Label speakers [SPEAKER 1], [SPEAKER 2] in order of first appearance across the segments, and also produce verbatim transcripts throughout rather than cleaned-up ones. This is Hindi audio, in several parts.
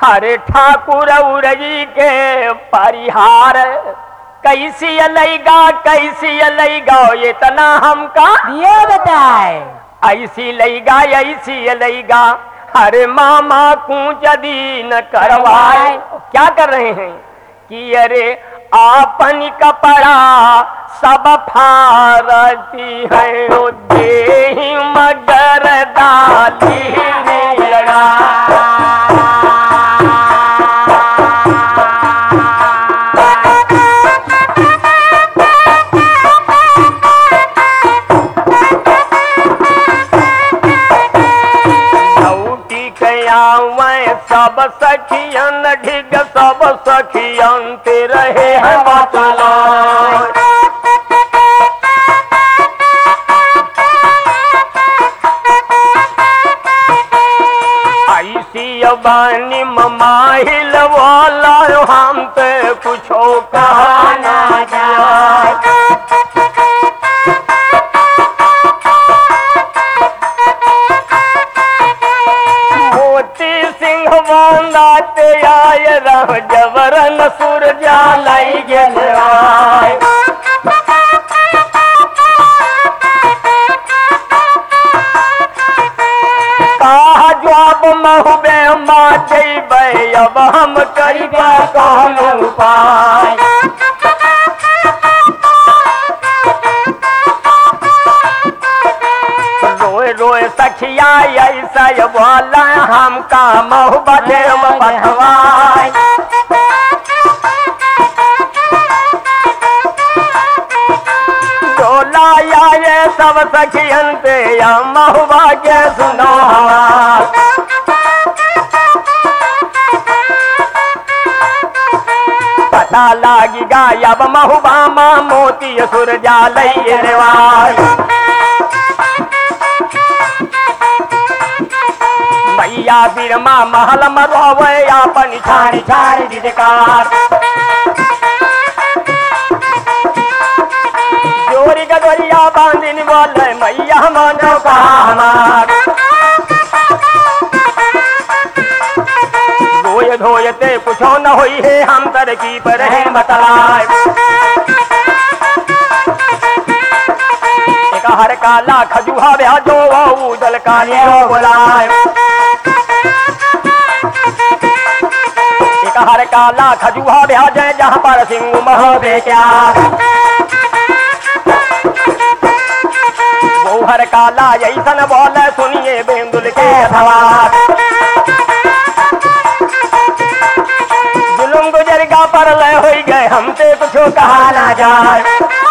[SPEAKER 1] हरे ठाकुर उरगी के परिहार कैसी अलैगा कैसी अलैगा इतना हमका
[SPEAKER 2] ये बताए
[SPEAKER 1] ऐसी लैगा ऐसी अलैगा अरे मामा कूच दीन करवाए। क्या कर रहे हैं कि अरे आपन कपड़ा सब फारती है ओ देहि मगर डाली लगा। सब सखियन ढिग सब सखियन ते रहे हैं बचला। ऐसी बानी माहिल वाला हम ते कुछो कहा ना जाए। बांधाते आय रह जबरन सूरजा लाई गेल आय। कहा जवाब महुबे मा जइबै अब हम करिबा कौन उपाय। रोए रोए सखिया ऐसा बोला हमका महुबा देव बधवाए। डोला आए सब सखियन पे या महुबा के सुनो। पता लागी गायब महुबा माँ मोती सुरजा लई रेवाय। मैया बिरमा महल मरोवे अपन छाड़ी छाड़ी दिदकार। जोरी गदरिया बांधिन बोले मैया मानो का हमार। धोय धोयते कुछो न होई है हम तरकी पर है मतलाय। एक हर काला खजुहा ब्याह जो उदल काले बोलाय। हर काला खजुहा ब्याह जय जहाँ पर सिंह मह बेचा। वो हर काला ऐसन बोले सुनिए बेंदुल के सवार। जुलुम गुजरगा पर लय हो गए हमसे कुछ कहा ना जाए।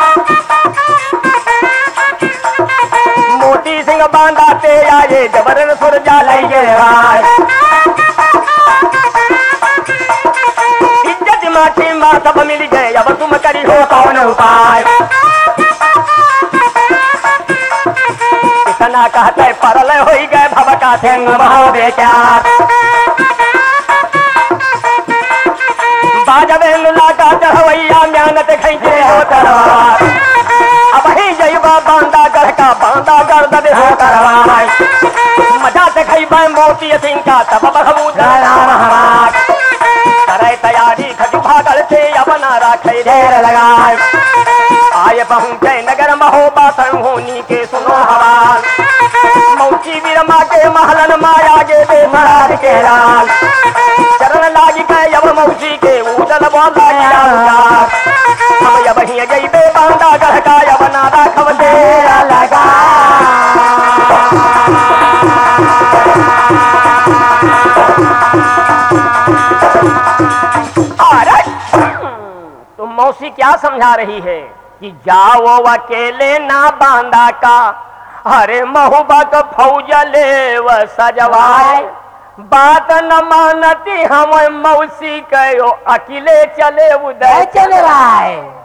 [SPEAKER 1] मोती सिंह बांधाते आए जबरन सुरजा लई गए। माटी माँ सब मिल गए अब तुम करी हो कौन उपाय। इतना कहते परल हो गए भवका सिंह महो बेचार। बाजबे नुला का चढ़वैया म्यानत खैचे हो तरवार। अब ही जइबा बांदा गढ़ का बांदा कर दबे हो करवाय। मजा से खैबा मोती सिंह का तब बहबू हमार। करे तैयारी खजुहा गढ़ से अपना राखे ढेर लगाए। आए पहुँचे नगर महोबा होनी के सुनो हवाल। मौची विरमा के महलन माया गे बेसरार के लाल। चरण लागी के अब मौची के उदल बोला हम अब ही जइबे बांदा गढ़ का अब ना राखब ढेर लगा। तो मौसी क्या समझा रही है कि जाओ अकेले ना बांदा का हरे महुबा का फौज ले व सजवाए। बात न मानती हम मौसी कहो अकेले चले उदय
[SPEAKER 2] चले रहा है।